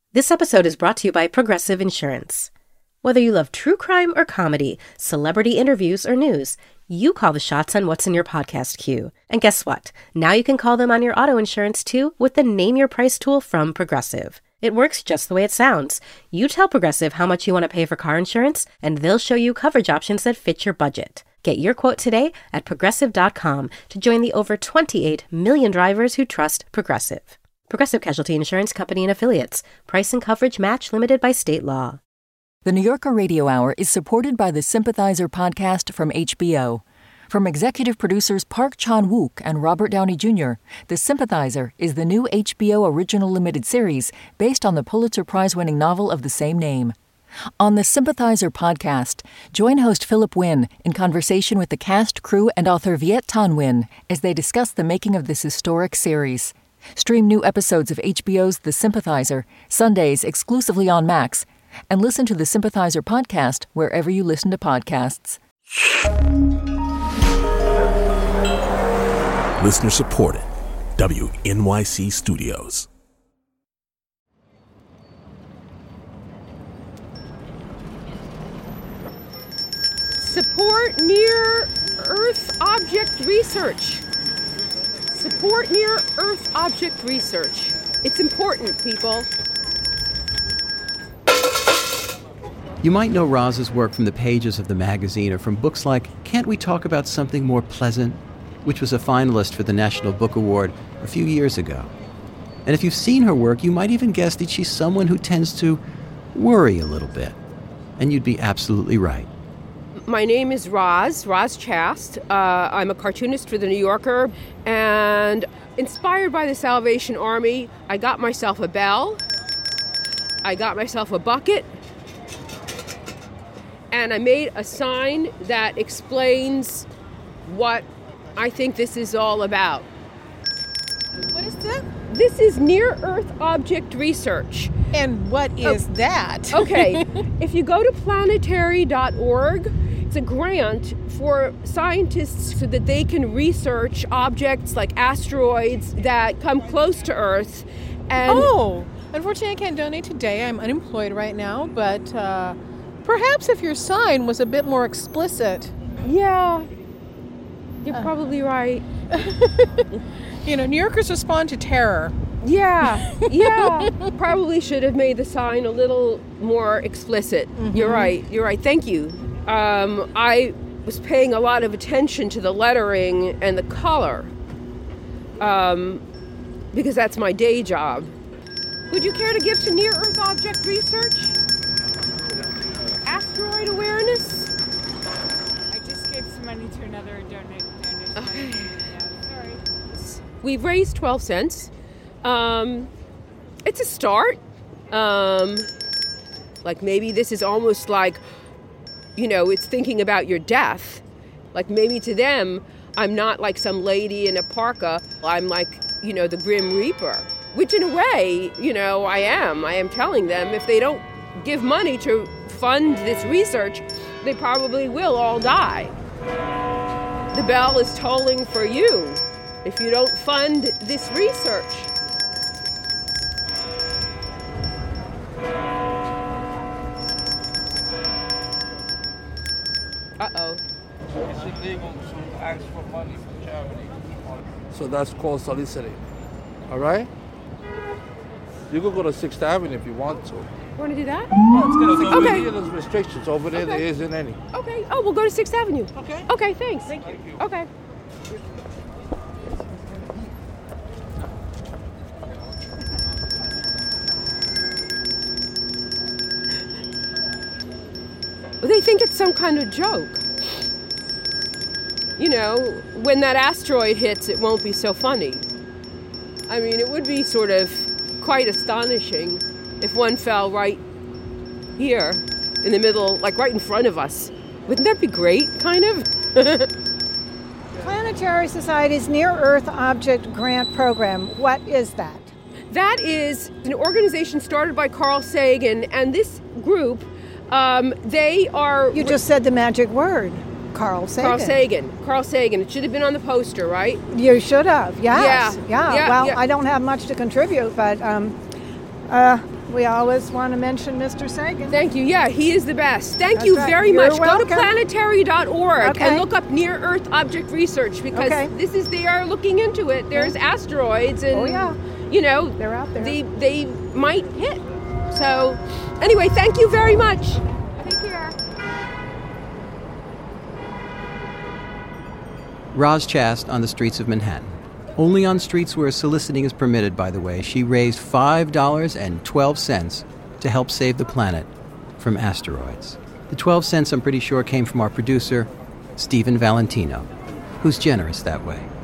This episode is brought to you by Progressive Insurance. Whether you love true crime or comedy, celebrity interviews or news, you call the shots on what's in your podcast queue. And guess what? Now you can call them on your auto insurance too with the Name Your Price tool from Progressive. It works just the way it sounds. You tell Progressive how much you want to pay for car insurance, and they'll show you coverage options that fit your budget. Get your quote today at Progressive.com to join the over 28 million drivers who trust Progressive. Progressive Casualty Insurance Company and Affiliates. Price and coverage match limited by state law. The New Yorker Radio Hour is supported by the Sympathizer podcast from HBO. From executive producers Park Chan-wook and Robert Downey Jr., The Sympathizer is the new HBO original limited series based on the Pulitzer Prize-winning novel of the same name. On the Sympathizer podcast, join host Philip Wynn in conversation with the cast, crew, and author Viet Thanh Nguyen as they discuss the making of this historic series. Stream new episodes of HBO's The Sympathizer, Sundays exclusively on Max, and listen to the Sympathizer podcast wherever you listen to podcasts. Listener supported. WNYC Studios. Support near-Earth object research. Support near-Earth object research. It's important, people. You might know Roz's work from the pages of the magazine or from books like Can't We Talk About Something More Pleasant?, which was a finalist for the National Book Award a few years ago. And if you've seen her work, you might even guess that she's someone who tends to worry a little bit. And you'd be absolutely right. My name is Roz Chast. I'm a cartoonist for The New Yorker, and inspired by the Salvation Army, I got myself a bell, I got myself a bucket, and I made a sign that explains what I think this is all about. What is that? This is near-Earth object research. And what is that? Okay, if you go to planetary.org, it's a grant for scientists so that they can research objects like asteroids that come close to Earth. And unfortunately I can't donate today. I'm unemployed right now, but perhaps if your sign was a bit more explicit. Yeah, you're probably right. You know, New Yorkers respond to terror. Yeah. Probably should have made the sign a little more explicit. Mm-hmm. You're right. Thank you. I was paying a lot of attention to the lettering and the color, because that's my day job. Would you care to give to near-Earth object research? Asteroid awareness? I just gave some money to another donation. Okay. Yeah, sorry. We've raised 12 cents. It's a start. Like maybe this is almost like, you know, it's thinking about your death. Like maybe to them, I'm not like some lady in a parka. I'm like, you know, the Grim Reaper, which in a way, you know, I am. I am telling them if they don't give money to fund this research, they probably will all die. The bell is tolling for you if you don't fund this research. Uh-oh. It's illegal to ask for money for charity. So that's called soliciting. All right? You could go to 6th Avenue if you want to. Want to do that? Okay. There's restrictions. Over there, there isn't any. Okay. Oh, we'll go to 6th Avenue. Okay. Okay, thanks. Thank you. Okay. They think it's some kind of joke. You know, when that asteroid hits, it won't be so funny. I mean, it would be sort of quite astonishing if one fell right here in the middle, like right in front of us. Wouldn't that be great, kind of? Planetary Society's Near-Earth Object Grant Program. What is that? That is an organization started by Carl Sagan, and this group, they are... You just said the magic word. Carl Sagan. Carl Sagan. It should have been on the poster, right? You should have, yes. Yeah. Well, I don't have much to contribute, but we always want to mention Mr. Sagan. Thank you. Yeah, he is the best. Thank That's you right. very You're much. welcome. Go to planetary.org Okay. and look up near-Earth object research because Okay. they are looking into it. There's asteroids and, Oh, yeah. you know, They're out there. They might hit. So, anyway, thank you very much. Take care. Roz Chast on the streets of Manhattan. Only on streets where soliciting is permitted, by the way, she raised $5.12 to help save the planet from asteroids. The 12 cents, I'm pretty sure, came from our producer, Stephen Valentino, who's generous that way.